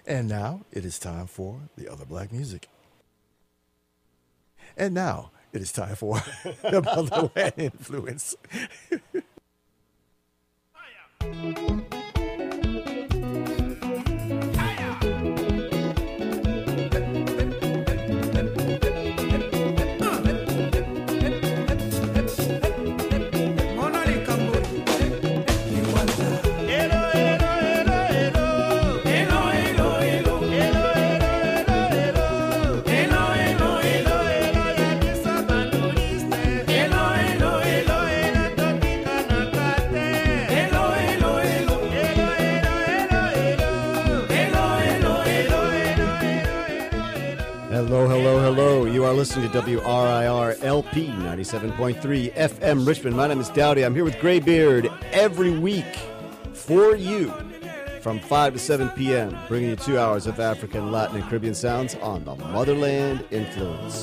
And now it is time for the other black music. And now it is time for the Motherland Influence. Hello. You are listening to WRIR LP 97.3 FM Richmond. My name is Dowdy. I'm here with Graybeard every week for you from 5 to 7 p.m., bringing you 2 hours of African, Latin, and Caribbean sounds on the Motherland Influence.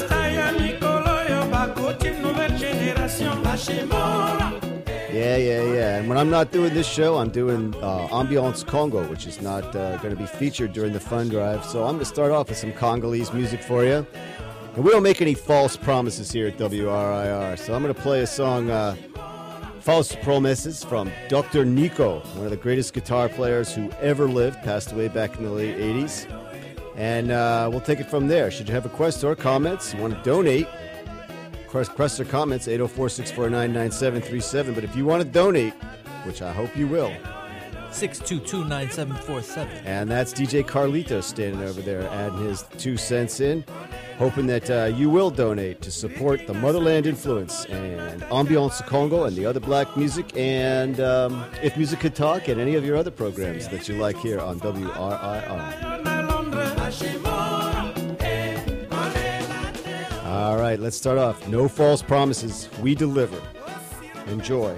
Yeah. And when I'm not doing this show, I'm doing Ambiance Congo, which is not going to be featured during the fund drive. So I'm going to start off with some Congolese music for you. And we don't make any false promises here at WRIR. So I'm going to play a song, False Promises, from Dr. Nico, one of the greatest guitar players who ever lived, passed away back in the late 80s. And we'll take it from there. Should you have a request or comments, you want to donate, request or comments, 804-649-9737. But if you want to donate, which I hope you will, 622-9747. And that's DJ Carlito standing over there adding his 2 cents in, hoping that you will donate to support the Motherland Influence and Ambiance Congo and the other black music and If Music Could Talk and any of your other programs that you like here on WRIR. All right, let's start off. No false promises. We deliver. Enjoy.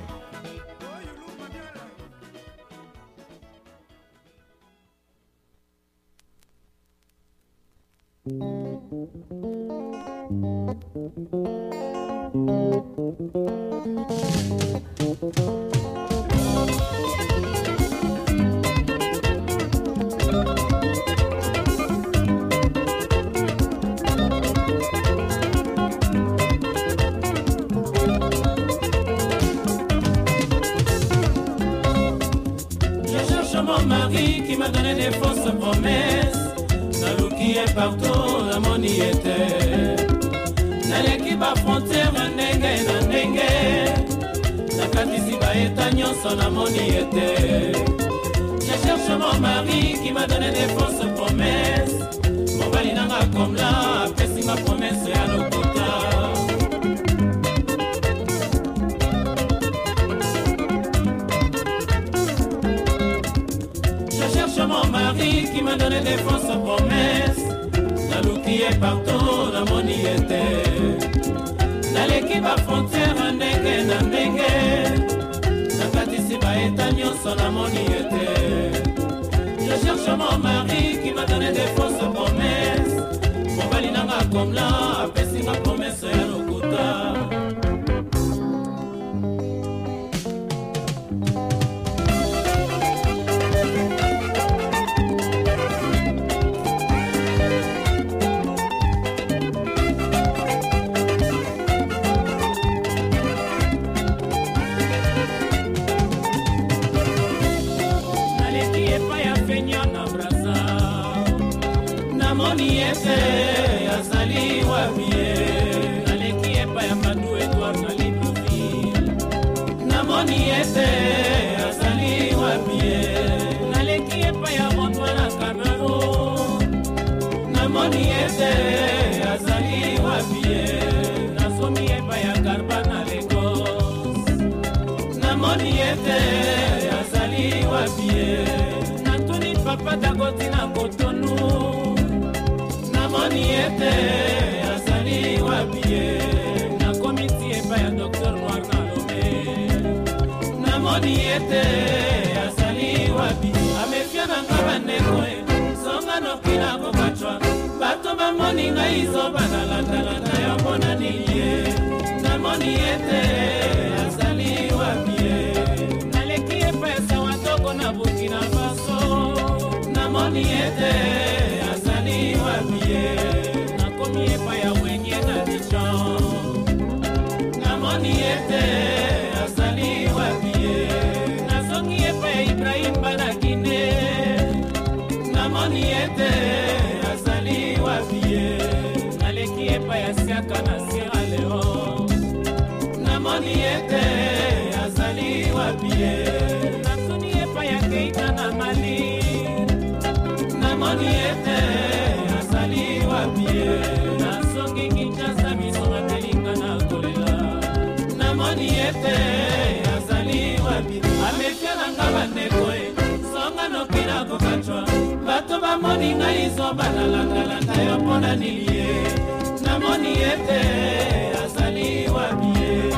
ete azali wapie nakomi epa ya wenye na dicho namoni ete azali wapie nazongi epa ya Ibrahim Banakine namoni ete azali wapie naleki epa ya Siaka na Sierra Leone namoni ete azali wapie nasoni epa ya Keita na Mali namoni ete azali wapie nasongi Kinshasa misonga telinga na kolela namoni ete azali wapie amefia na nga bandeko songa nokina kokachwa bato bamoni ngai zoba nalandalanda yo mpona nilie namoni ete azali wapie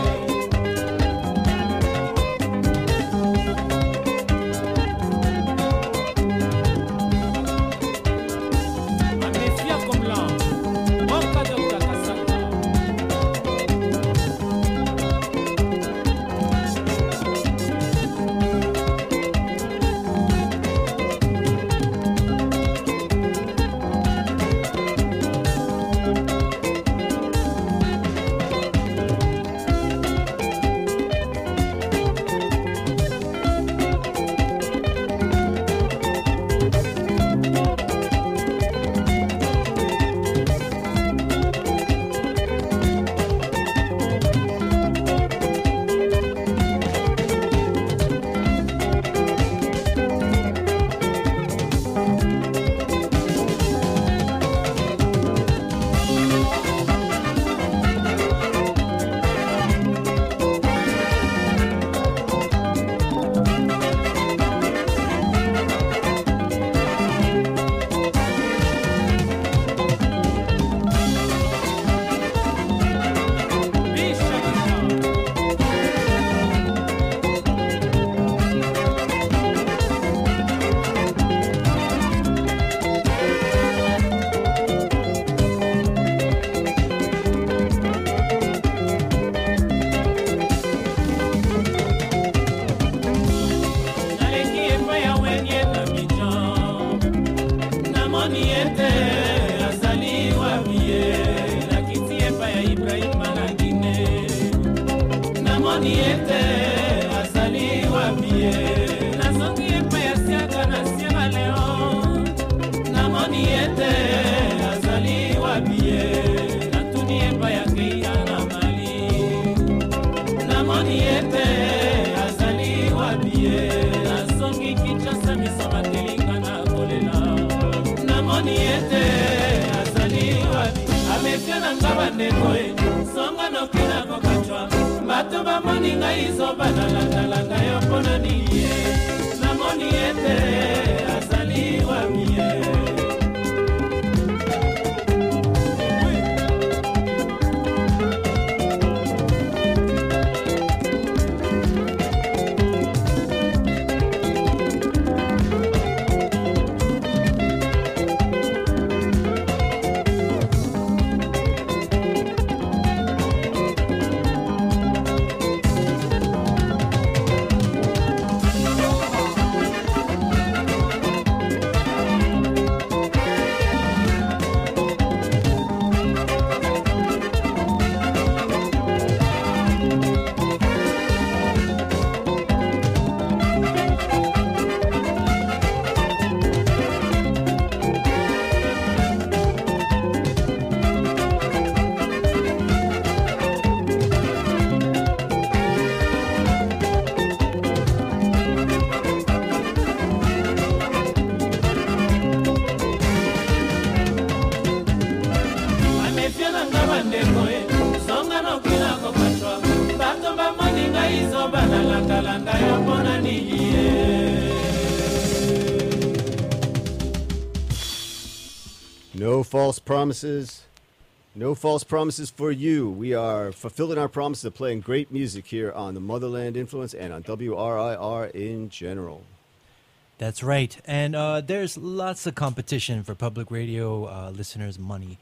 No false promises. No false promises for you. We are fulfilling our promises of playing great music here on the Motherland Influence and on WRIR in general. That's right. And there's lots of competition for public radio listeners' money.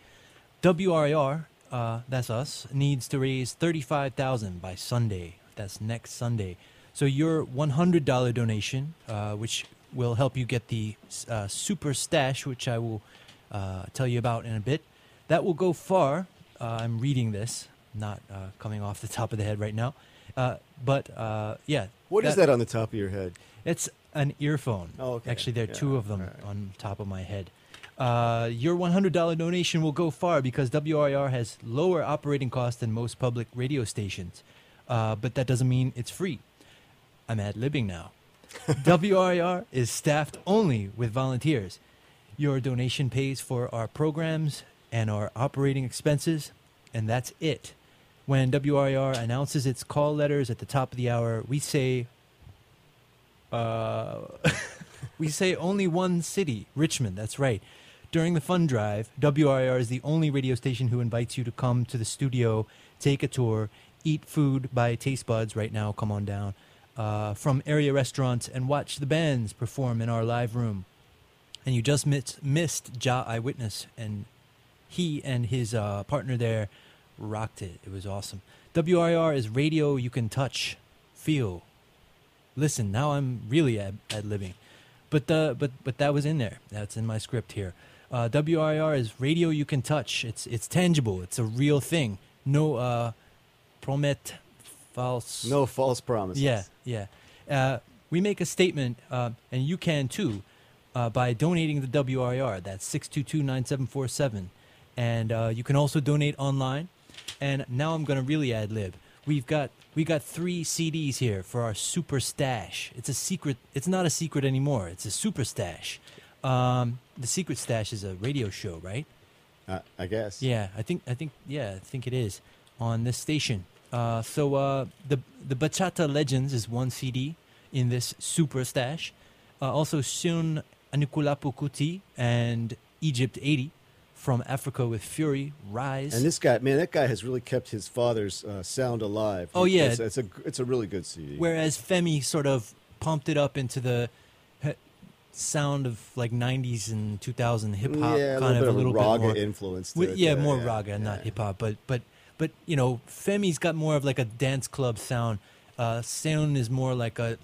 WRIR, that's us, needs to raise $35,000 by Sunday. That's next Sunday. So your $100 donation, which will help you get the Super Stash, which I will tell you about in a bit. That will go far. I'm reading this, not coming off the top of the head right now. But yeah. What is that on the top of your head? It's an earphone. Oh, okay. Actually, there are two of them All right. on top of my head. Your $100 donation will go far because WRIR has lower operating costs than most public radio stations. But that doesn't mean it's free. I'm ad-libbing now. WRIR is staffed only with volunteers. Your donation pays for our programs and our operating expenses, and that's it. When WRIR announces its call letters at the top of the hour, we say only one city, Richmond. That's right. During the fund drive, WRIR is the only radio station who invites you to come to the studio, take a tour, eat food, buy taste buds. Right now, come on down from area restaurants and watch the bands perform in our live room. And you just missed Ja Eyewitness, and he and his partner there rocked it. It was awesome. WRIR is radio you can touch, feel, listen. Now I'm really ad-libbing. But that was in there. That's in my script here. WRIR is radio you can touch. It's tangible. It's a real thing. No No false promises. Yeah. We make a statement, and you can too, by donating to WRIR. That's 622-9747. And you can also donate online. And now I'm going to really ad-lib. We got 3 CDs here for our Super Stash. It's a secret. It's not a secret anymore. It's a Super Stash. The Secret Stash is a radio show, right? I guess. Yeah, I think it is on this station. So the Bachata Legends is 1 CD in this Super Stash. Also Sun Anikulapo Kuti and Egypt 80. From Africa with Fury, Rise. And this guy, man, that guy has really kept his father's sound alive. Oh, yeah. It's a really good CD. Whereas Femi sort of pumped it up into the sound of like 90s and 2000 hip-hop. Yeah, kind a little bit more more influence to with, it. more raga, not hip-hop. But you know, Femi's got more of like a dance club sound. Seun is more like a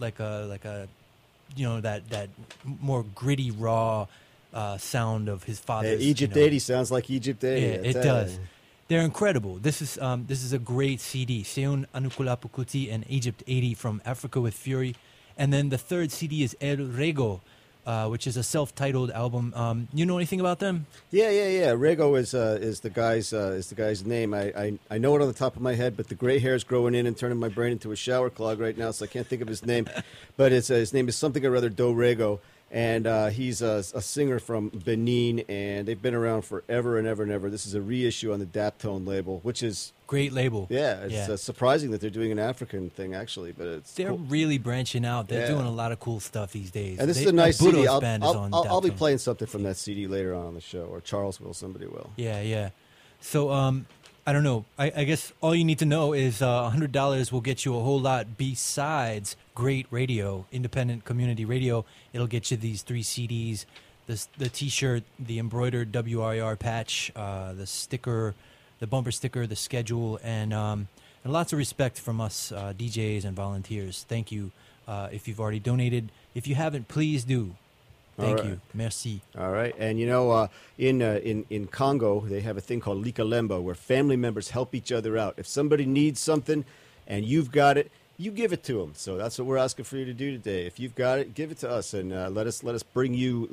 you know, that more gritty, raw sound of his father's. Egypt 80 sounds like Egypt 80. Yeah, it does. They're incredible. This is a great CD. Seun Anikulapo Kuti and Egypt 80 from Africa with Fury. And then the third CD is El Rego, which is a self-titled album. You know anything about them? Yeah. Rego is the guy's name. I know it on the top of my head, but the gray hair is growing in and turning my brain into a shower clog right now, so I can't think of his name. But his name is something or other Do Rego. And he's a singer from Benin, and they've been around forever and ever and ever. This is a reissue on the Daptone label, which is great label. Yeah, it's surprising that they're doing an African thing, actually, but they're cool. Really branching out. They're doing a lot of cool stuff these days. And this is a nice CD. I'll be playing something from that CD later on the show, or Charles will, somebody will. Yeah. So I don't know. I guess all you need to know is $100 will get you a whole lot besides great radio, independent community radio. It'll get you these 3 CDs, the T-shirt, the embroidered WRIR patch, the sticker, the bumper sticker, the schedule, and lots of respect from us DJs and volunteers. Thank you if you've already donated. If you haven't, please do. Thank you. Merci. All right. And, you know, in Congo, they have a thing called Likalemba, where family members help each other out. If somebody needs something and you've got it, you give it to them. So that's what we're asking for you to do today. If you've got it, give it to us, and let us bring you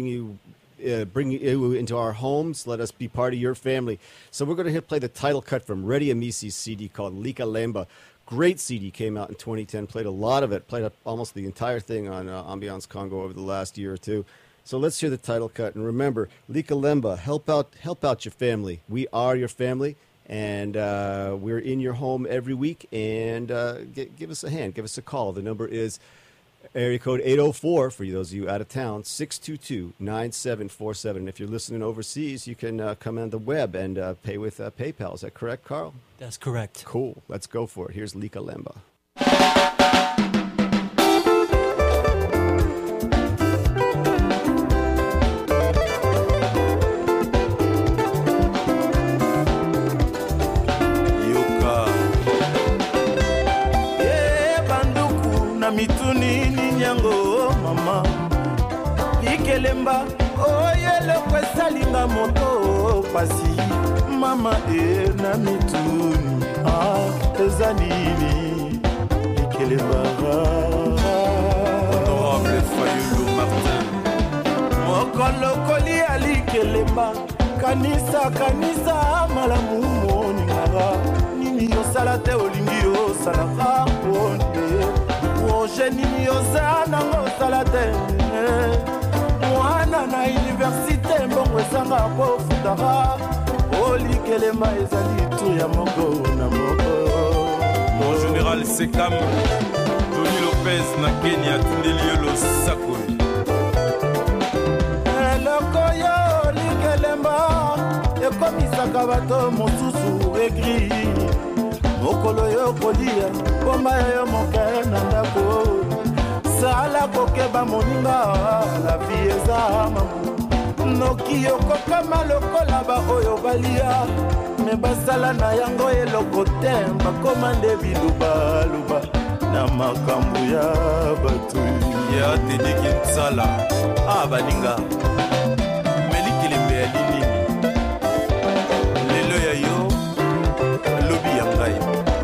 into our homes. Let us be part of your family. So we're going to play the title cut from Reddy Amisi's CD called Likalemba. Great CD, came out in 2010. Played a lot of it. Played up almost the entire thing on Ambiance Congo over the last year or two. So let's hear the title cut. And remember, Likalemba, help out your family. We are your family, and we're in your home every week. And give us a hand. Give us a call. The number is area code 804 for those of you out of town, 622-9747. If you're listening overseas, you can come on the web and pay with PayPal. Is that correct, Carl? That's correct. Cool. Let's go for it. Here's Likalemba. Mituni ni nyango mama Kelemba oyo eloko esalinga moto pasi mama na mituni eza nini Kelemba Honorable Fayulu Martin mokolo koli ali Kelemba kanisa malamu moninga nini yosala te olingi yosalaka ponde oje nini yosa nango osala te mwana na universite mbongo ezanga kofutaka oli Kelemba ezali tu ya moko na moko. Mon général Sekam Tony Lopez na Kenya tindeli yolo sakoi eloko yo oli Kelemba ekomisaka bato mosusu egri mokolo yo kolia pomba yo moke na ndako sala kokeba moninga la vie eza mamu noki okokama lokola baoyo balia me basala na yango eloko te bakoma nde bilubaluba na makambo ya bato ya Tediki Nsala baninga Meli Kelemba ya linini lelo ya yo lobi ya ngai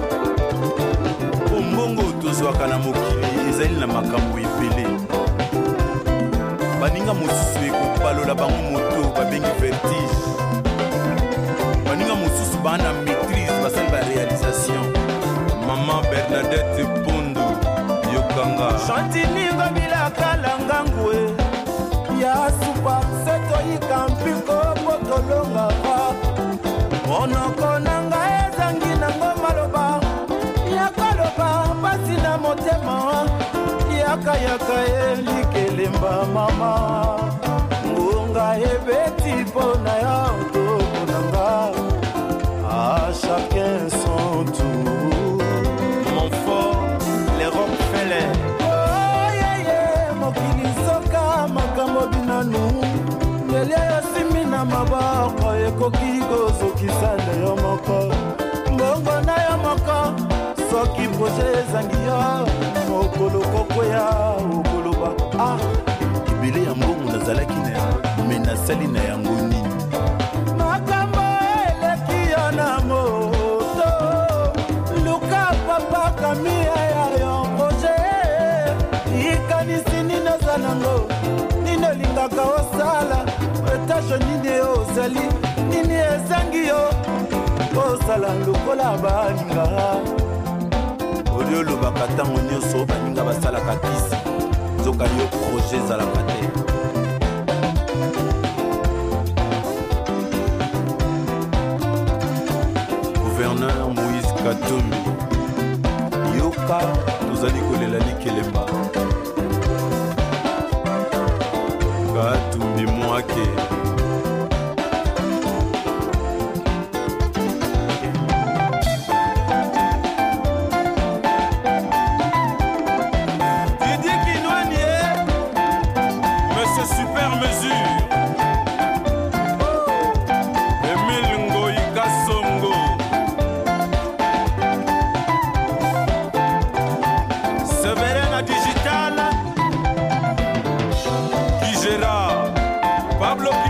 ombongo tozwaka na mokili ezali na makambo ebele baninga mosusu ekopalola bango moto babengi vertige baninga mosusu baa na maîtrise basali baréalisation Maman Bernadette Pondo yokanga chantiningo bilakala ngangwe ya supa setoyika mpiko potolongaka monoko nanga ezangi nango maloba yakaloba pasi na motema yakayaka eli Kelemba mama ngunga ebeti mpo na ya ntoko nanga à chacun son tour mon fort les Rockefeller mokili soka makambo binanu ndeli yosimbi na maboko ekoki kozokisa nde yo moko mbongo na yo moko soki proje ezangi yo mokolo kokwea okoloba ebele ya mbongo nazalaki na yango me nasali na yango nini makambo eleki yo na moto luka papa kamia ya yo proje ikanisi nini oza nango nini olingaka osala etashe nini ozali nini ezangi yo osala lokola baninga oli olobaka ntango nyonso baninga basalaka kisi nzoka yo proje ezalaka te gouverneur Moïse Katumbi yoka tozali kolela Kelemba Katumbi mwake super mesure Emile Ngoyi Kasongo Severena Digital Kijera Pablo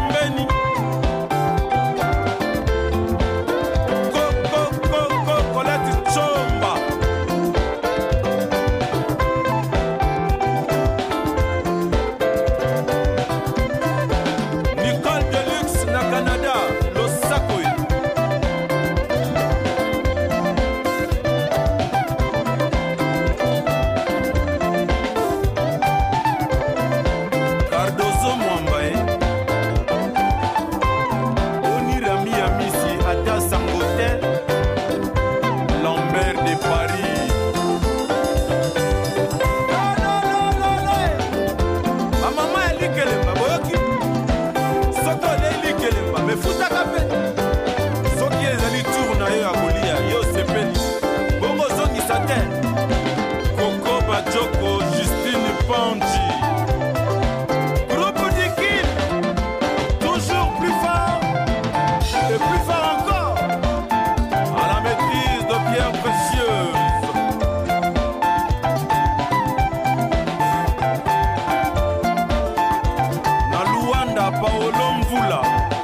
Mvula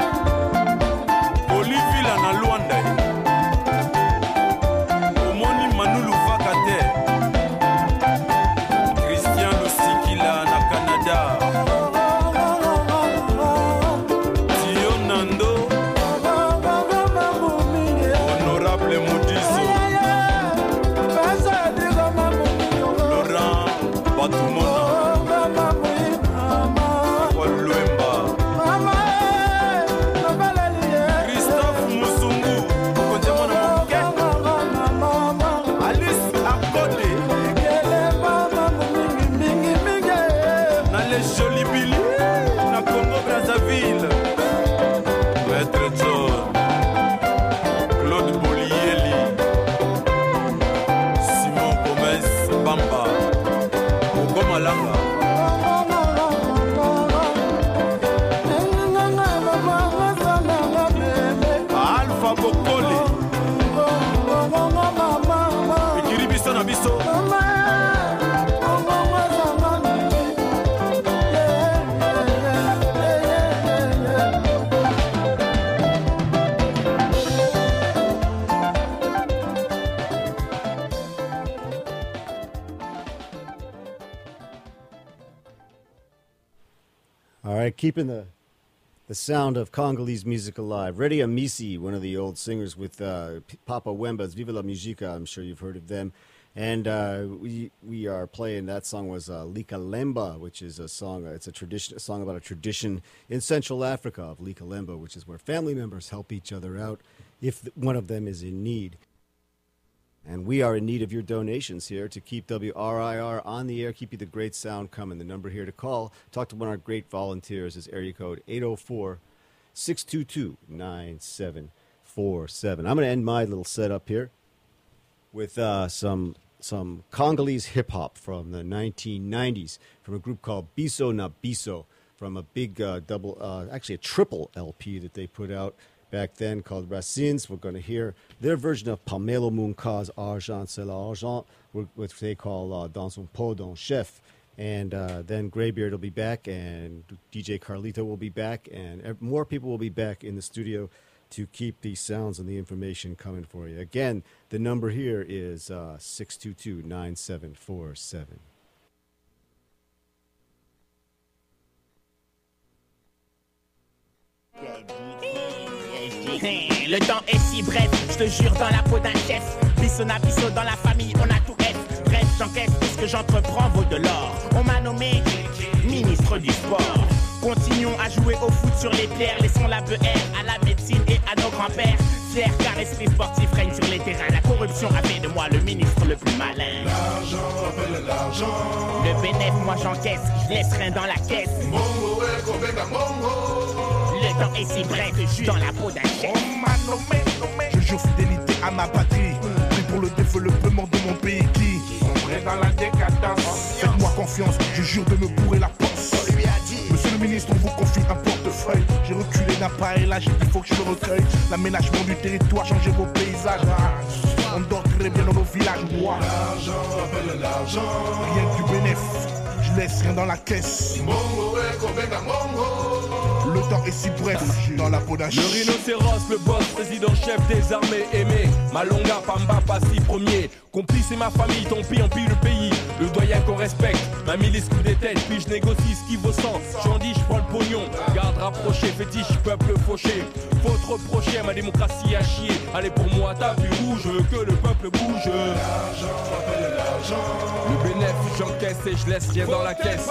Olivila na Luanda Omoni Manulu Vakate Christian Lusikila na Canada Tio Nando Honorable Modiso Laurent Batumona All right, keeping the sound of Congolese music alive. Reddy Amisi, one of the old singers with Papa Wemba's Viva la Musica. I'm sure you've heard of them. And we are playing, that song was Lika Lemba, which is a song, it's a song about a tradition in Central Africa of Lika Lemba, which is where family members help each other out if one of them is in need. And we are in need of your donations here to keep WRIR on the air, keep you the great sound coming. The number here to call, talk to one of our great volunteers, is area code 804-622-9747. I'm going to end my little setup here with some Congolese hip-hop from the 1990s from a group called Biso na Biso, from a big actually a triple LP that they put out back then called Racines. We're going to hear their version of Pamelo Munka's Argent c'est l'argent, which they call Dans un pot d'un chef. And then Greybeard will be back, and DJ Carlito will be back, and more people will be back in the studio to keep these sounds and the information coming for you. Again, the number here is 622-9747. Le temps est si bref, je te jure, dans la peau d'un chef. Bissona bisso dans la famille, on a tout F. Bref, j'encaisse, tout ce que j'entreprends vaut de l'or. On m'a nommé ministre du sport. Continuons à jouer au foot sur les pierres. Laissons la BR à la médecine et à nos grands-pères. Fier car l'esprit sportif règne sur les terrains. La corruption a fait de moi le ministre le plus malin. L'argent appelle l'argent. Le bénéf, moi j'encaisse, je laisse rien dans la caisse. Mongo, ouais, Kobenga, Mongo. Le temps est si bref, je suis dans la peau d'un chef. On m'a nommé. Je jure fidélité à ma patrie. Pris pour le développement de mon pays qui sombrait dans la décadence. Faites-moi confiance, je jure de me bourrer la poche. On lui a dit, monsieur le ministre, on vous confie un portefeuille. J'ai reculé d'un pas et là, j'ai dit, il faut que je le recueille. L'aménagement du territoire, changer vos paysages. On dort très bien dans nos villages, moi. L'argent appelle l'argent. Rien que du bénéfice, je laisse rien dans la caisse. Mongo, ouais, Kobenga, Mongo. Le temps est si bref, dans la peau d'un chien. Le rhinocéros, le boss, président-chef des armées aimé. Malonga, Pamba, Passi, premier. Complice et ma famille, tant pis, empire le pays. Le doyen qu'on respecte, ma milice coup des têtes. Puis je négocie ce qui vaut 100. J'en dis, je prends le pognon. Garde rapproché, fétiche, peuple fauché. Faut te reprocher, ma démocratie a chier. Allez pour moi, tapis rouge, que le peuple bouge. L'argent appelle l'argent. Le bénéfice, j'encaisse et je laisse rien dans la caisse.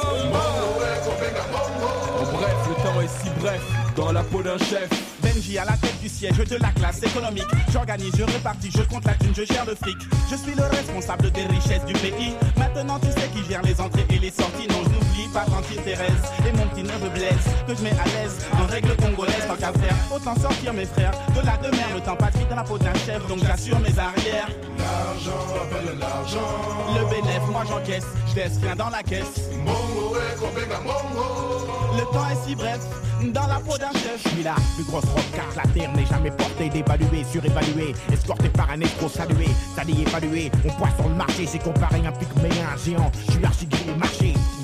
En bref, le temps est si bref, dans la peau d'un chef. Benji à la tête du siège de la classe économique. J'organise, je répartis, je compte la thune, je gère le fric. Je suis le responsable des richesses du pays. Maintenant tu sais qui gère les entrées et les sorties. Non, je n'oublie pas tante Thérèse et mon petit neveu Blaise, que je mets à l'aise en règle congolaise. Tant qu'à faire, autant sortir mes frères de la demeure. Le temps passe vite dans la peau d'un chef, donc j'assure mes arrières. L'argent appelle l'argent. Le bénéf, moi j'encaisse, je laisse rien dans la caisse. Mongo, ouais, Kobenga, Mongo. Le temps est si bref, dans la peau d'un chef. Je suis la plus grosse robe car la terre n'est jamais portée, dévaluée, surévaluée, escorté par un escroc salué, sali évalué. On pointe sur le marché, c'est comparé à un pygmée à un géant. Je suis archi marché, business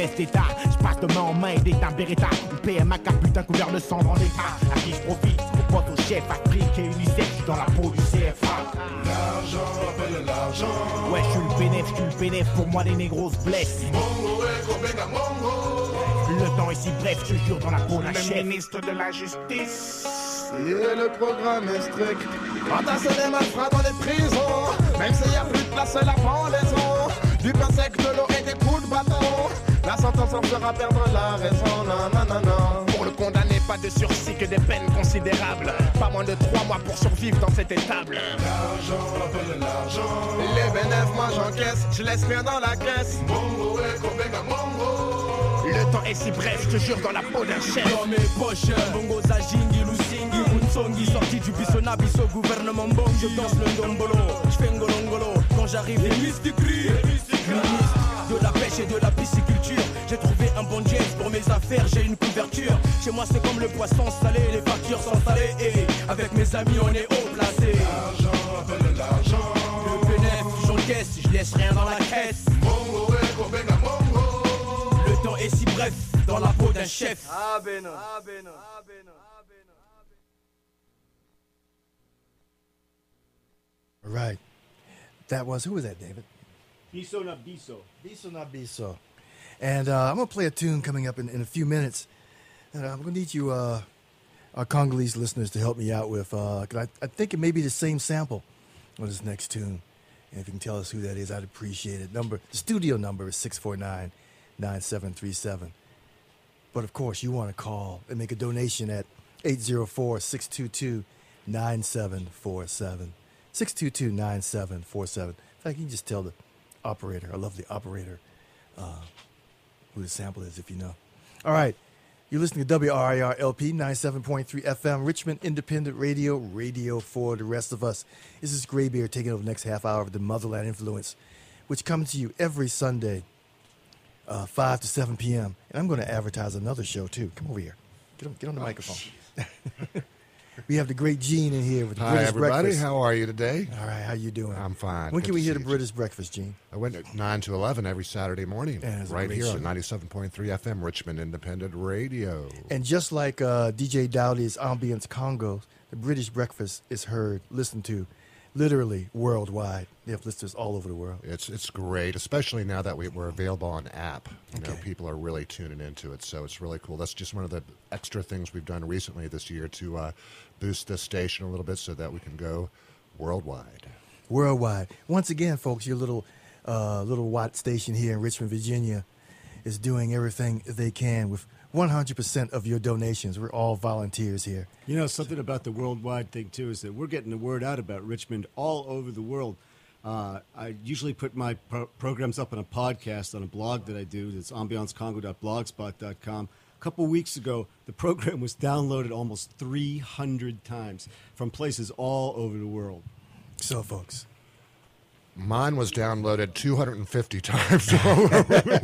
reste état. Je passe de main en main et d'état Beretta. Ou PMA, putain couvert de sang dans l'état. À qui je profite, au pote, au chef, Afrique et UNICEF, je suis dans la peau du CFA. L'argent appelle l'argent. Ouais, je suis le bénéf, pour moi les négros se blessent. Mongo, Kobenga, Mongo. Le temps est si bref, je te jure dans la peau d'un Le chef. ministre de la Justice. Et le programme est strict. Entasser les malfrats dans les prisons. Même s'il n'y a plus de place à la pendaison. Du pain sec, de l'eau et des coups de bâton. La sentence en fera perdre la raison. Non, non, non, non. Pour le condamné, pas de sursis que des peines considérables. Pas moins de 3 mois pour survivre dans cette étable. L'argent appelle l'argent. Les bénéfices, moi j'encaisse. Je laisse rien dans la caisse. Mongo, Kobenga, Mongo. Le temps est si bref, je te jure dans la peau d'un chef. Dans mes poches, bongo Zajingi, Lusingi, Munsongi, sorti du Bissona, Bisso, gouvernement bon, je danse le ndombolo, je fais ngolongolo, quand j'arrive les mystiques crient, ministre de la pêche et de la pisciculture, j'ai trouvé un bon jet pour mes affaires, j'ai une couverture, chez moi c'est comme le poisson salé, les factures sont salées, et avec mes amis on est haut placé. L'argent appelle l'argent. Le bénéfice, j'encaisse, je laisse rien dans la caisse. Mongo, Kobenga, Mongo. Le temps est si bref, dans la peau d'un chef. All right. That was, who was that, David? Biso na biso. Biso na biso. And I'm going to play a tune coming up in a few minutes. And I'm going to need you, our Congolese listeners, to help me out with, 'cause I think it may be the same sample on this next tune. And if you can tell us who that is, I'd appreciate it. The studio number is 649-9737. But, of course, you want to call and make a donation at 804-622-9747. 622-9747. In fact, you can just tell the operator, I love the operator, who the sample is if you know. All right. You're listening to WRIR LP 97.3 FM, Richmond Independent Radio, radio for the rest of us. This is Graybeard taking over the next half hour of the Motherland Influence, which comes to you every Sunday, 5 to 7 p.m. And I'm going to advertise another show, too. Come over here. Get on the microphone. We have the great Gene in here with the Hi, British everybody. Breakfast. How are you today? All right, how you doing? I'm fine. When Good can we to hear see the you. British Breakfast, Gene? I went at 9 to 11 every Saturday morning, Yeah, it's a right great here show. on 97.3 FM, Richmond Independent Radio. And just like DJ Dowdy's Ambience Congo, the British Breakfast is heard, listened to, literally worldwide. They have listeners all over the world. It's great, especially now that we're available on app. You know, Okay. people are really tuning into it, so it's really cool. That's just one of the extra things we've done recently this year to boost this station a little bit so that we can go worldwide. Worldwide. Once again, folks, your little Watt station here in Richmond, Virginia is doing everything they can with 100% of your donations. We're all volunteers here. You know, something about the worldwide thing, too, is that we're getting the word out about Richmond all over the world. I usually put my programs up on a podcast on a blog that I do. It's ambiancecongo.blogspot.com. A couple weeks ago, the program was downloaded almost 300 times from places all over the world. So, folks. Mine was downloaded 250 times all over the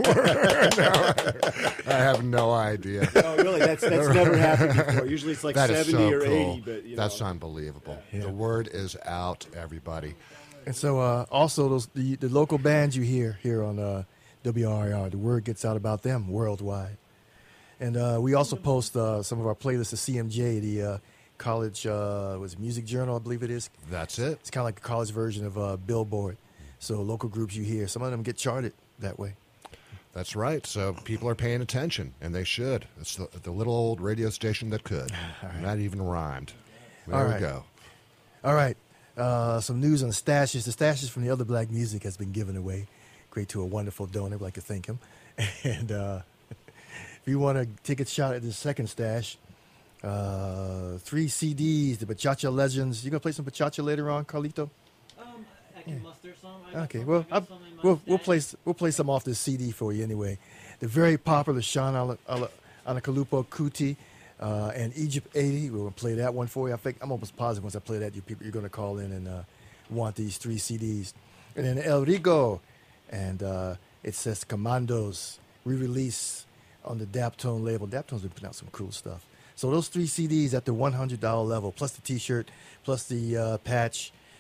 world. I have no idea. Oh, really? That's never happened before. Usually it's like That is 70 so or cool. 80. But, you That's know. unbelievable. Yeah. The word is out, everybody. And so also the local bands you hear here on WRIR, the word gets out about them worldwide. And we also post some of our playlists to CMJ, the college music journal, I believe it is. That's it. It's kind of like a college version of Billboard. So local groups you hear, some of them get charted that way. That's right. So people are paying attention, and they should. It's the little old radio station that could. right. That even rhymed. There All we right. go. All right. Some news on the stashes. The stashes from the other black music has been given away. Great to a wonderful donor. We'd like to thank him. And if you want to take a shot at the second stash, 3 CDs, the Bachata Legends. You going to play some Bachata later on, Carlito? I can muster some. Okay, well, we'll play some off this CD for you anyway. The very popular Sean Anakalupo Kuti and Egypt 80. We'll play that one for you. I think I'm almost positive once I play that, you're going to call in and want these 3 CDs. And then El Rigo, and it says Commandos, re-release on the Daptone label. Daptone's been putting out some cool stuff. So those 3 CDs at the $100 level, plus the T-shirt, plus the patch,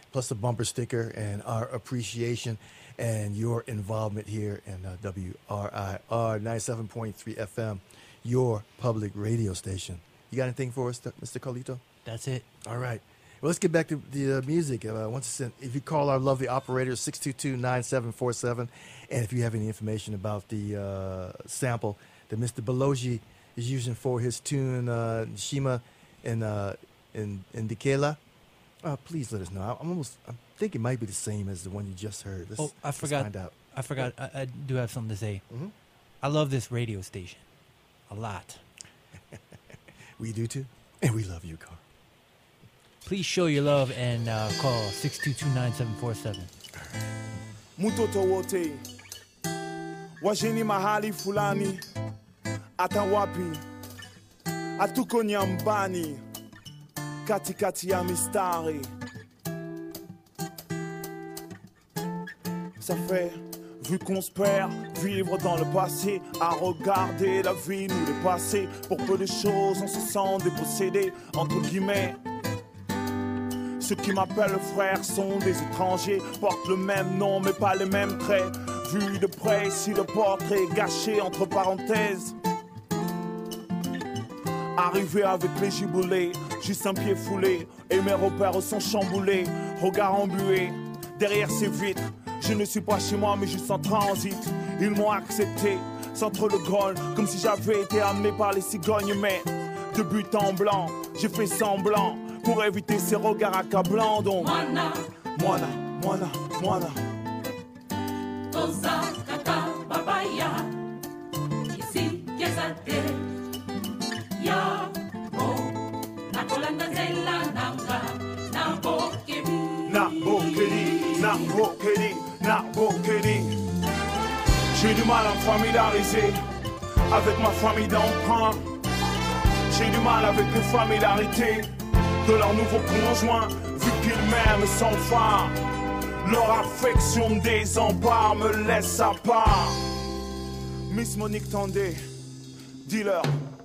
plus a bumper sticker and our appreciation and your involvement here in WRIR 97.3 FM, your public radio station. You got anything for us, Mr. Carlito? That's it. All right. Well, let's get back to the music. Once again, if you call our lovely operator, 622-9747, and if you have any information about the sample that Mr. Belogi is using for his tune Shima in Dikela, please let us know. I think it might be the same as the one you just heard. I forgot. Let's find out. I forgot. I do have something to say. Mm-hmm. I love this radio station a lot. We do too, and we love you, Carl. Please show your love and call 622-9747. Mutoto wote wajeni mahali fulani hata wapi hatuko nyambani katikati ya mistari. Ça fait, vu qu'on se perd, vivre dans le passé, à regarder la vie nous dépasser. Pour peu de choses, on se sent dépossédé, entre guillemets. Ceux qui m'appellent frère sont des étrangers, portent le même nom mais pas les mêmes traits. Vu de près, ici le portrait gâché entre parenthèses. Arrivé avec les giboulées, juste un pied foulé, et mes repères sont chamboulés. Regard embué, derrière ces vitres. Je ne suis pas chez moi mais juste en transit. Ils m'ont accepté, centre le groll, comme si j'avais été amené par les cigognes. Mais de but en blanc, j'ai fait semblant pour éviter ces regards accablants. Donc Mwana, Mwana, Mwana, Mwana Toza kaka babaya Isi kezate Ya Bo Nakolanda zela nanga Nabokedi Nabokedi, Nabokedi, Nabokedi. J'ai du mal à me familiariser avec ma famille d'emprunt. J'ai du mal avec les familiarités de leur nouveau conjoint, vu qu'ils m'aiment sans phare. Leur affection me désempare, me laisse à part. Miss Monique Tandé, dis-leur.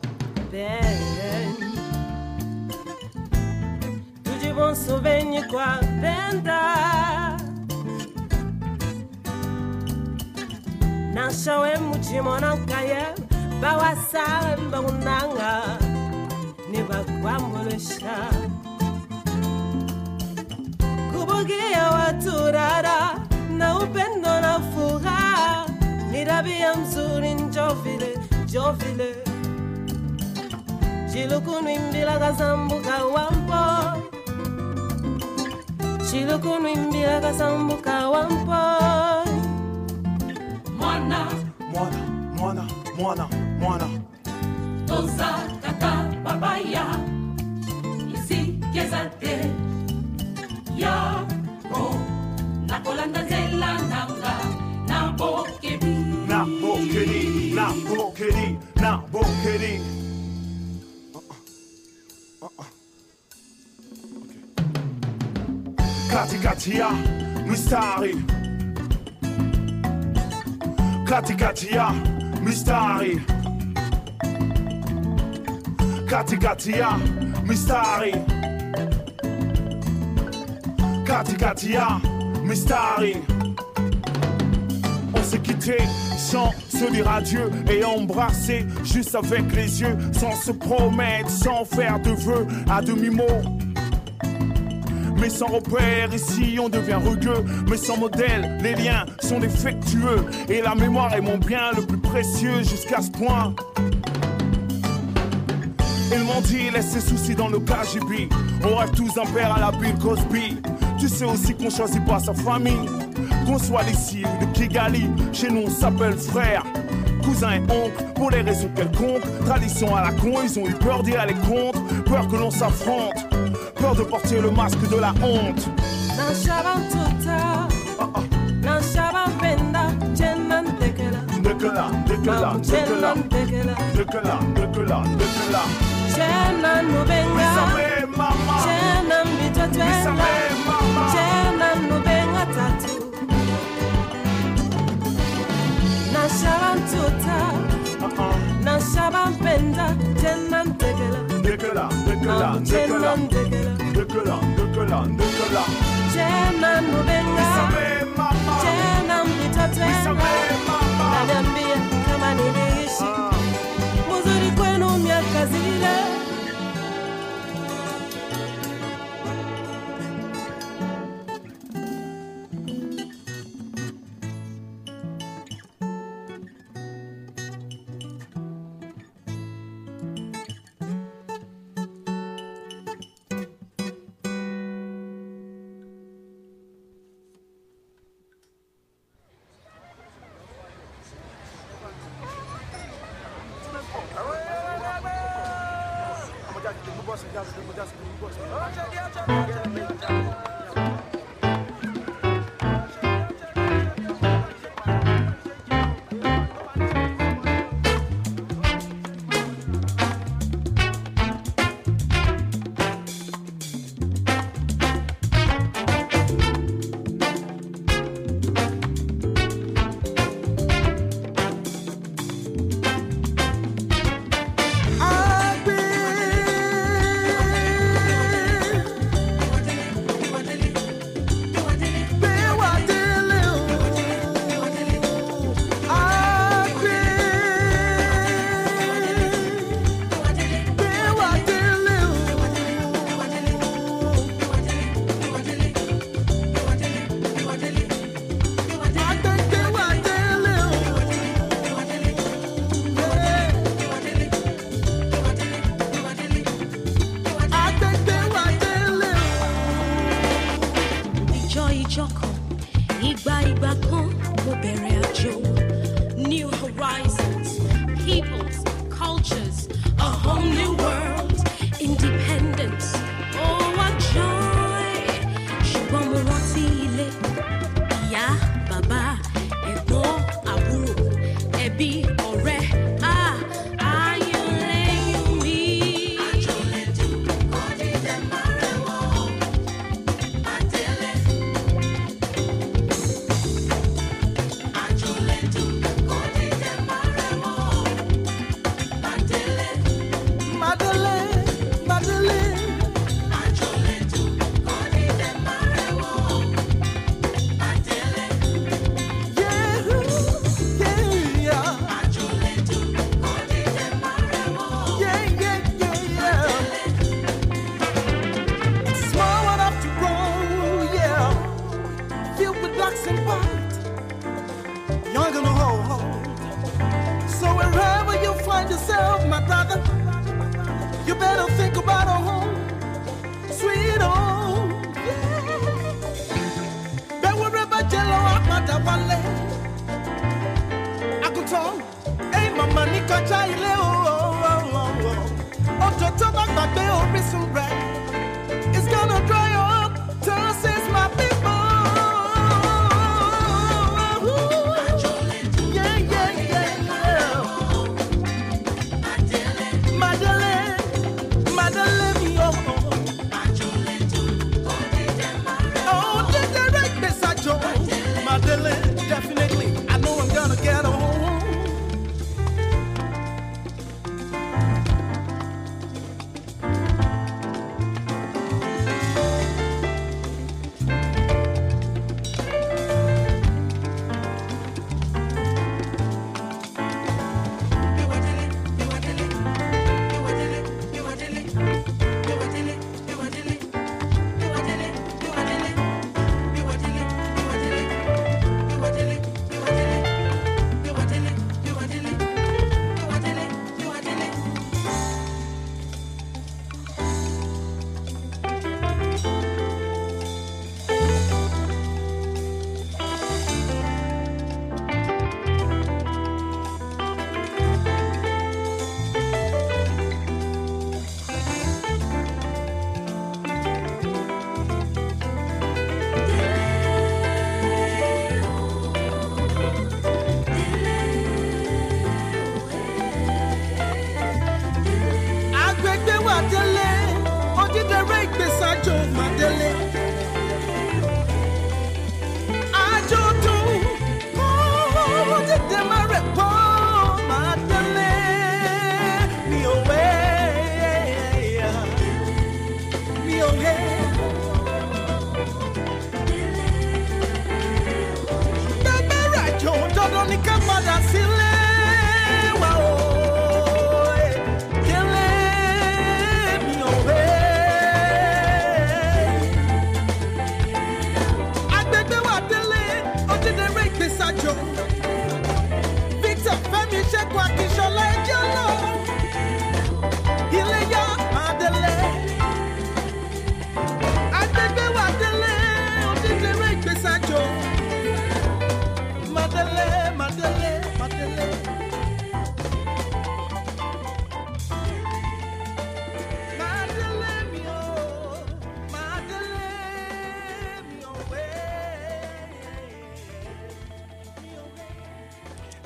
Tudo de bom souvenir com a venda. Na show é muchimo na caia, bawasa mbunanga, neba kwambolesha. Kubugia waturara, na upendo na furaha, ni tabia mzuri njovile, njovile. Chilukunu imbila kasambuka wampo, Chilukunu imbila kasambuka wampo. Mwana, Mwana, Mwana, Mwana, Mwana Toza kaka babaya Isi kezate Ya Bo Nakolanda zela nanga Nabokedi Nabokedi, Nabokedi, Nabokedi. Katikatia, mistari. Katikatia, mistari. Katikatia, mistari. Katikatia, mistari. On s'est quitté sans se dire adieu et embrasser juste avec les yeux, sans se promettre, sans faire de vœux à demi-mot. Mais sans repère, ici on devient rugueux. Mais sans modèle, les liens sont défectueux. Et la mémoire est mon bien le plus précieux jusqu'à ce point. Ils m'ont dit, laisse ses soucis dans le KGB. On rêve tous d'un père à la Bill Cosby. Tu sais aussi qu'on choisit pas sa famille. Qu'on soit d'ici ou de Kigali, chez nous on s'appelle frère, cousin et oncle, pour les raisons quelconques. Tradition à la con, ils ont eu peur d'y aller contre. Peur que l'on s'affronte, peur de porter le masque de la honte. Dekela, dekela, dekela, dekela, dekela, dekela. Chena nubenga, chena mbitotwela, chena nubenga tatu. Na shabantuta, na shabanpenda, chena dekela, dekela, dekela, dekela, dekela, dekela, dekela. tena nubenga, tena mpita tena, naniambia kama niliishi muzuri kwenu miaka zile. New horizons, peoples, cultures, a whole new world, independence. Oh, what joy! Shubamurotile, ya baba, ebo abu, ebi ore, ah, ayule me. You better think about a home, sweet home, yeah. But wherever jello akmata wale, akuton, hey mama ni kacha ile ototo bagbabe orisun bread, it's gonna dry up, tosses my people. Definitely, I know I'm gonna get home.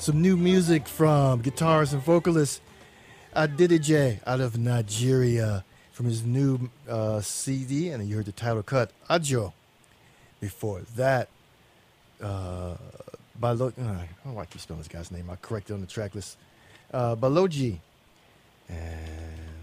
some new music from guitarist and vocalist Adidije out of Nigeria from his new CD, and you heard the title cut, Ajo. Before that, I don't know why I keep spelling this guy's name. I correct it on the track list. Baloji. And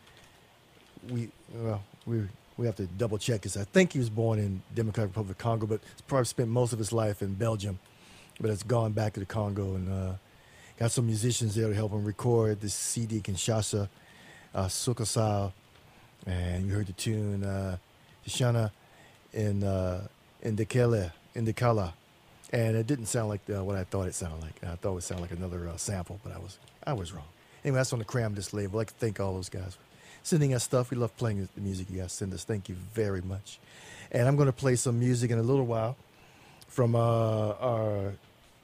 we have to double check this. I think he was born in Democratic Republic of Congo, but he's probably spent most of his life in Belgium. But has gone back to the Congo and got some musicians there to help him record this CD, Kinshasa, Sukasao. And you heard the tune, Shana in Indicala. And it didn't sound like what I thought it sounded like. I thought it would sound like another sample, but I was wrong. Anyway, that's on the Cram Disc label. I'd like to thank all those guys for sending us stuff. We love playing the music you guys send us. Thank you very much. And I'm going to play some music in a little while from our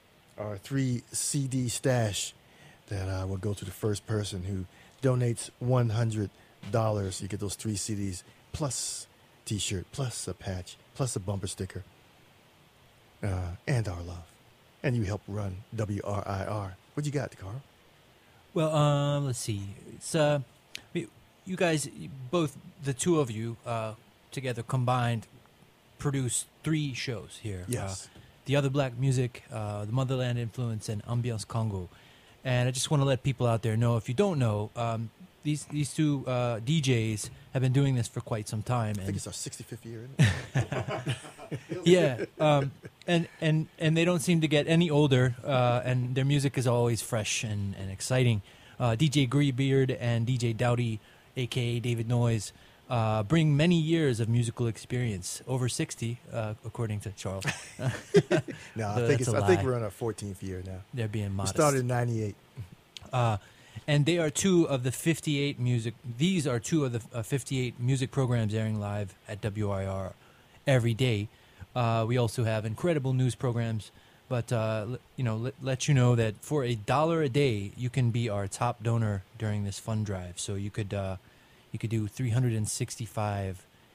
3 CD stash that will go to the first person who donates $100. You get those 3 CDs plus T-shirt, plus a patch, plus a bumper sticker, and our love. And you help run WRIR. What you got, Carl? Well, let's see. It's you guys, both the two of you together combined, produce 3 shows here. Yes. The Other Black Music, the Motherland Influence, and Ambiance Congo. And I just want to let people out there know, if you don't know, these 2 DJs have been doing this for quite some time. I think it's our 65th year, isn't it? Yeah. And they don't seem to get any older, and their music is always fresh and exciting. DJ Greybeard and DJ Dowdy, a.k.a. David Noyes, bring many years of musical experience, over 60, according to Charles. No, I think we're on our 14th year now. They're being modest. We started in 98. And they are 2 of the 58 music. These are 2 of the 58 music programs airing live at WIR every day. We also have incredible news programs, but let you know that for $1 a day, you can be our top donor during this fund drive. So you could do $365,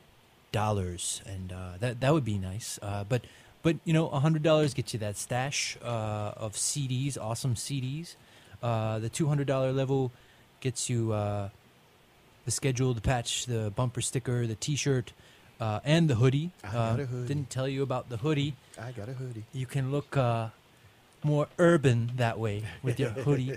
and that would be nice. But $100 gets you that stash of CDs, awesome CDs. The $200 level gets you the schedule, the patch, the bumper sticker, the T-shirt, and the hoodie. I got a hoodie. Didn't tell you about the hoodie. I got a hoodie. You can look more urban that way with your hoodie,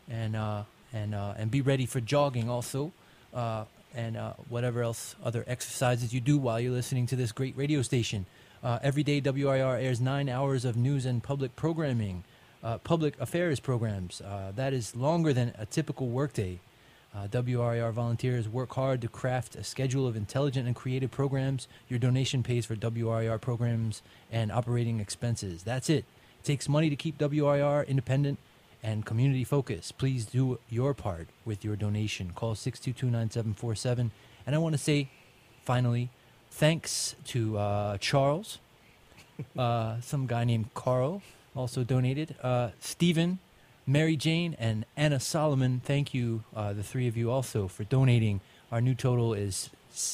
and be ready for jogging also, and whatever else other exercises you do while you're listening to this great radio station. Every day, WIR airs 9 hours of news and public programming. Public affairs programs. That is longer than a typical workday. WRIR volunteers work hard to craft a schedule of intelligent and creative programs. Your donation pays for WRIR programs and operating expenses. That's it. It takes money to keep WRIR independent and community focused. Please do your part with your donation. Call 622-9747. And I want to say, finally, thanks to Charles, some guy named Carl, also donated. Stephen, Mary Jane, and Anna Solomon, thank you, the 3 of you also, for donating. Our new total is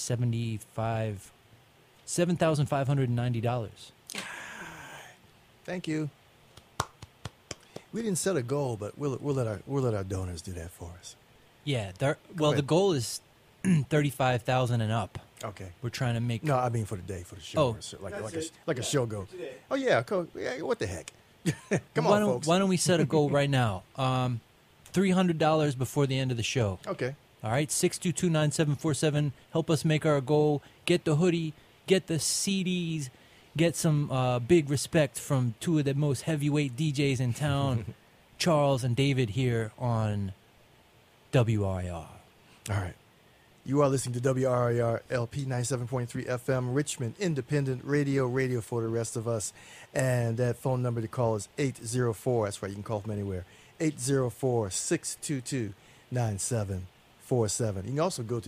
$7,590. Thank you. We didn't set a goal, but we'll let our donors do that for us. Yeah. The goal is 35,000 and up. Okay. We're trying to make. No, I mean for the day, for the show. Oh, like a show go. Oh yeah, cool. Yeah, what the heck? Come on, folks. Why don't we set a goal right now? $300 before the end of the show. Okay. All right, 622-9747. Help us make our goal. Get the hoodie. Get the CDs. Get some big respect from 2 of the most heavyweight DJs in town, Charles and David, here on WRIR. All right. You are listening to WRIR LP 97.3 FM, Richmond Independent Radio for the rest of us. And that phone number to call is 804. That's right, you can call from anywhere. 804-622-9747. You can also go to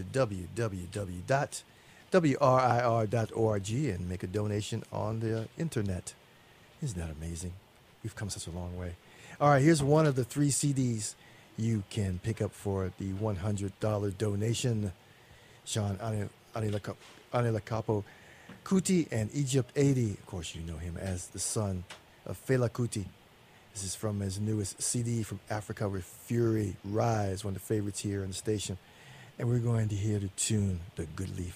www.wrir.org and make a donation on the internet. Isn't that amazing? We've come such a long way. All right, here's one of the 3 CDs you can pick up for the $100 donation. Sean Anilakapo Kuti and Egypt 80. Of course, you know him as the son of Fela Kuti. This is from his newest CD, From Africa with Fury, Rise, one of the favorites here on the station. And we're going to hear the tune, The Good Leaf.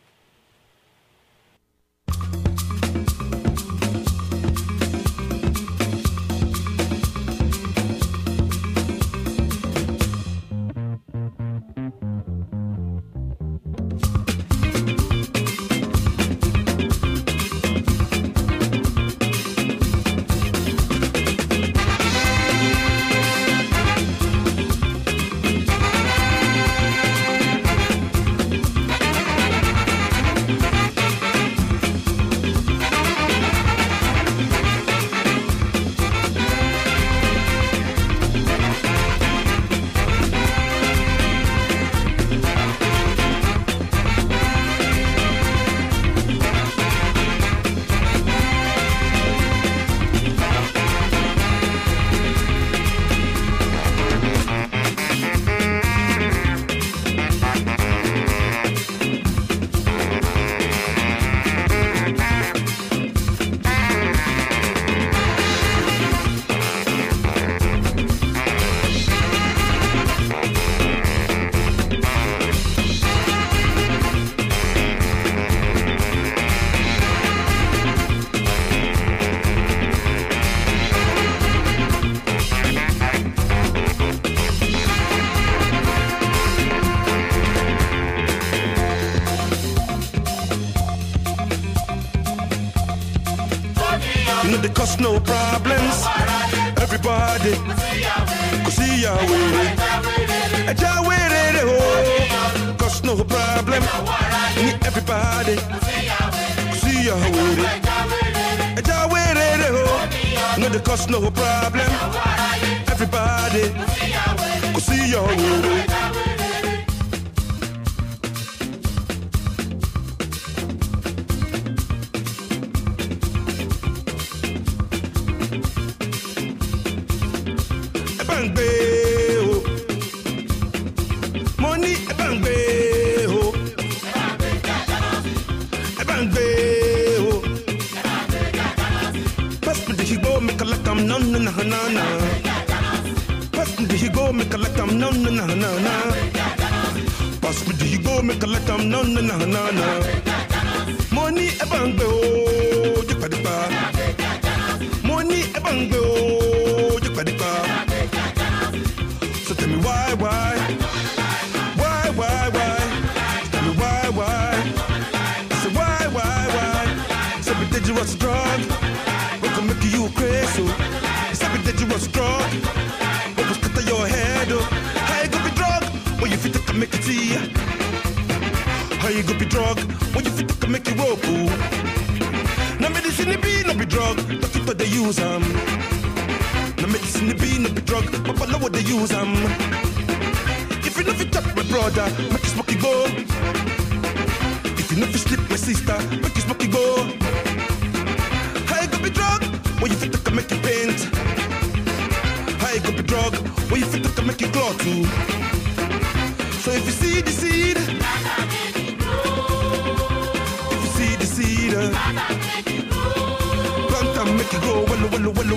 cause no problems. Everybody go see ya with it. Ja with it, oh, cause no problem. Everybody go see ya with it. Ja with it, oh, no, the cause no problem. Everybody go see ya with it. Money ebangbe o jepadipa. Money ebangbe o jepadipa. So tell me why? Tell me why? I say why? Say be dangerous drug. What can make you crazy? Say be dangerous drug. What was cut your head? How you gonna be drug when you fit to make it see? How you gonna be drug when you fit to make it rope? No medicine be no be drug, but people they use them. No medicine be no be drug, but follow what they use them. If you know fit up my brother, make you smoke it go. If you know fit sleep my sister, make you smoke it go. How you gonna be drug when you fit to make it paint? How you gonna be drug when you fit to make it cloth too? So if you see the seed, plant and make it grow, wello.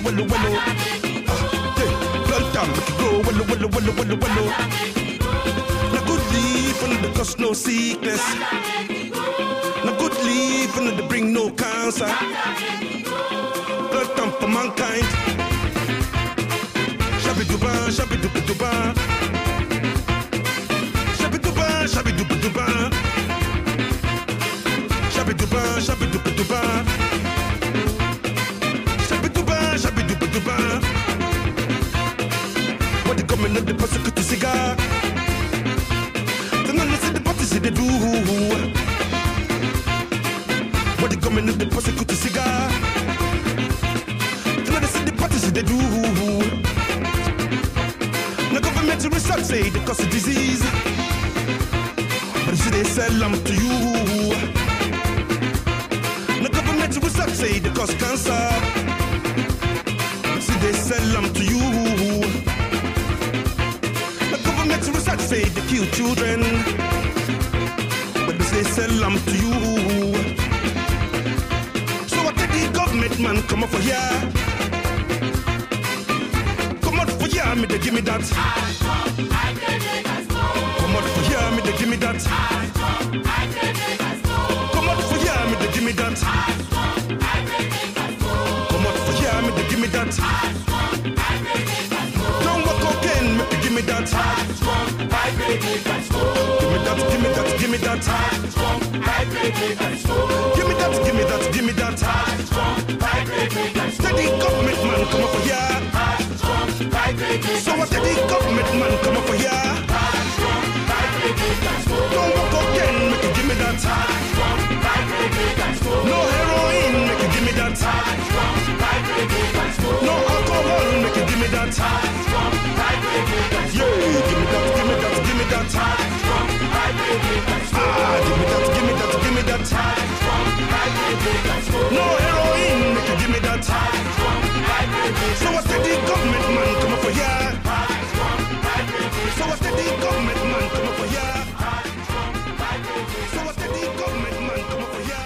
Plant and make it grow, wello. Na good leaf and the cause no sickness. Na good leaf and the bring no cancer. Plant and for mankind. Shabby duba. Shabby duba. Shabby duba. What they coming up the prosecute to cigar? Then I listen the parties they do. What they coming up the prosecute to cigar? Then I listen the parties they do. The government research say they cause a disease, but see they sell them to you. The government research say they cause cancer. See they sell them to you. The government research say they kill children, but they sell them to you. So I take the government man come over here. here, me they give me that. Come out for here, me they give me that. Come out for here, me they give me that. Come out for here, me they give me that. Don't walk cocaine, make you give me that. Give me that, give me that, give me that. Give me that, give me that, give me that. Steady government man, come over here. So what steady government man, come over here. Don't walk cocaine, make you give me that. No heroin, make you give me that. No alcohol, make you give me that. Yeah, give me that, give me that, give me that. Give me that, give me that, give me that. No heroin, make you give me that. So I said the government man come over here. So I said the government man come over here. So I said the government man come over here.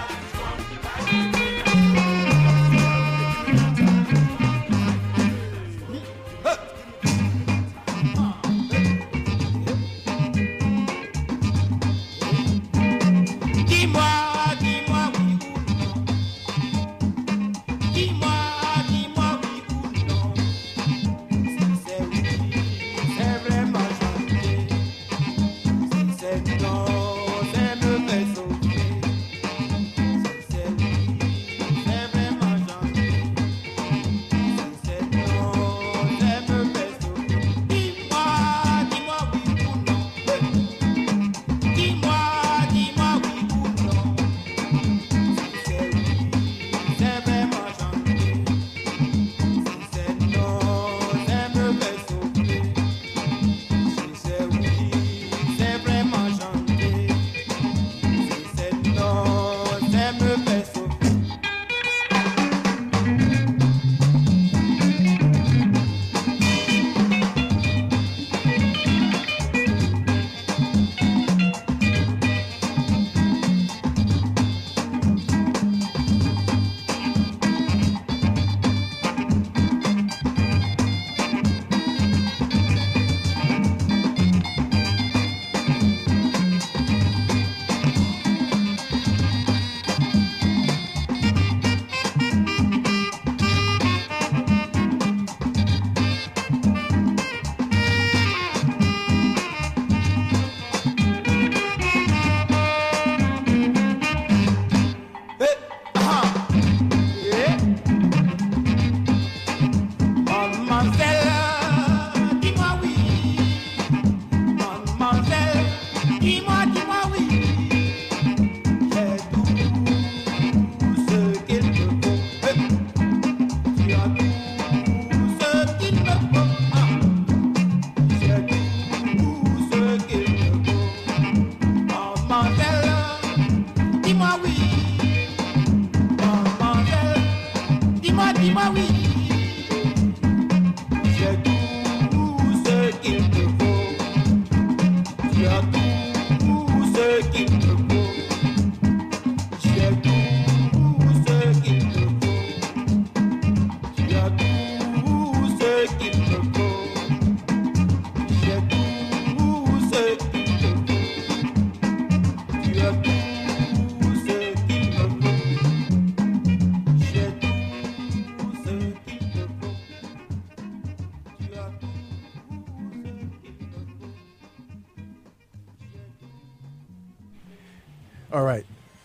All right.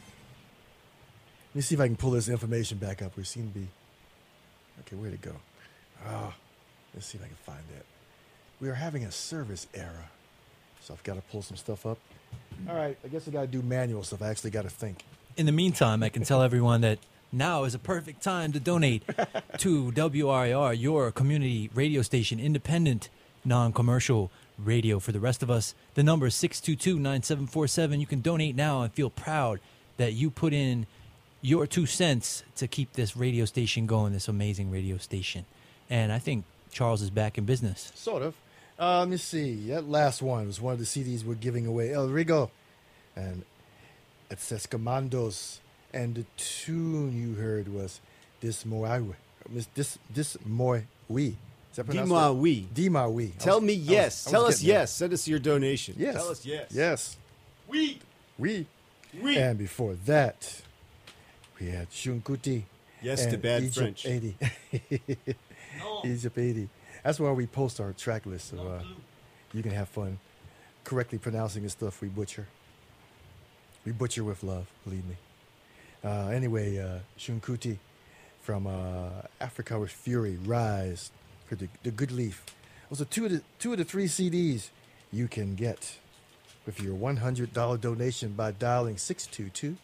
Let me see if I can pull this information back up. We seem to be... Okay, where'd it go? Let's see if I can find that. We are having a service error. So I've got to pull some stuff up. All right, I guess I got to do manual stuff. I actually got to think. In the meantime, I can tell everyone that now is a perfect time to donate to WRIR, your community radio station, independent, non-commercial radio. For the rest of us, the number is 622-9747. You can donate now and feel proud that you put in your 2 cents to keep this radio station going, this amazing radio station. And I think Charles is back in business. Sort of. Let me see. That last one was one of the CDs we're giving away. El Rigo. And it says Commandos. And the tune you heard was This Moi Oui. Is that pronounced Dis-moi right? oui. Dis-moi oui. Tell me yes. Tell us yes. Send us your donation. Yes. Tell us yes. Yes. Oui. Oui. Oui. And before that, we had Shunkuti. Yes and to bad Egypt French. 80. Egypt 80. That's why we post our track list, so you can have fun correctly pronouncing the stuff we butcher. We butcher with love, believe me. Anyway, Shunkuti from Africa with Fury, Rise, for the Good Leaf. Those are two of the three CDs you can get with your $100 donation by dialing 622-9747,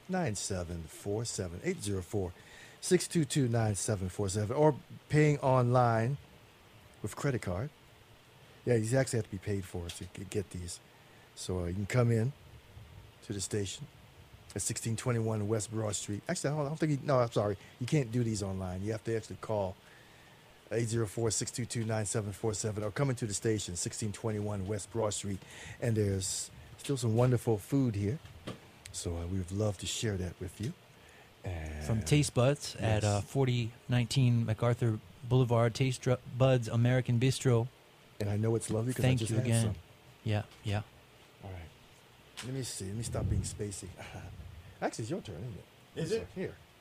804-622-9747, or paying online with credit card. Yeah, these actually have to be paid for to get these. So you can come in to the station at 1621 West Broad Street. Actually, I don't think I'm sorry. You can't do these online. You have to actually call 804-622-9747 or come into the station, 1621 West Broad Street. And there's still some wonderful food here. So we would love to share that with you. And From Taste Buds at 4019 MacArthur Boulevard, Taste Buds American Bistro. And I know it's lovely because I Thank just you had again. some. Yeah, yeah. All right. Let me see. Let me stop being spacey. Actually, it's your turn, isn't it? Is it? Here.